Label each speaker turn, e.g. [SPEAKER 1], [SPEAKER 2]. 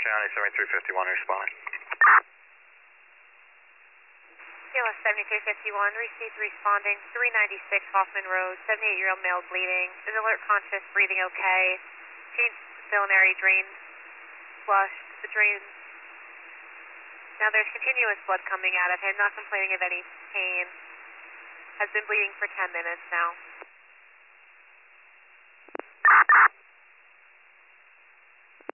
[SPEAKER 1] County 7351 responding.
[SPEAKER 2] CLS 7351, received responding, 396 Hoffman Road, 78-year-old male bleeding, is alert conscious, breathing okay, changed biliary drain, flushed, the drain, now there's continuous blood coming out of him, not complaining of any pain, has been bleeding for 10 minutes now.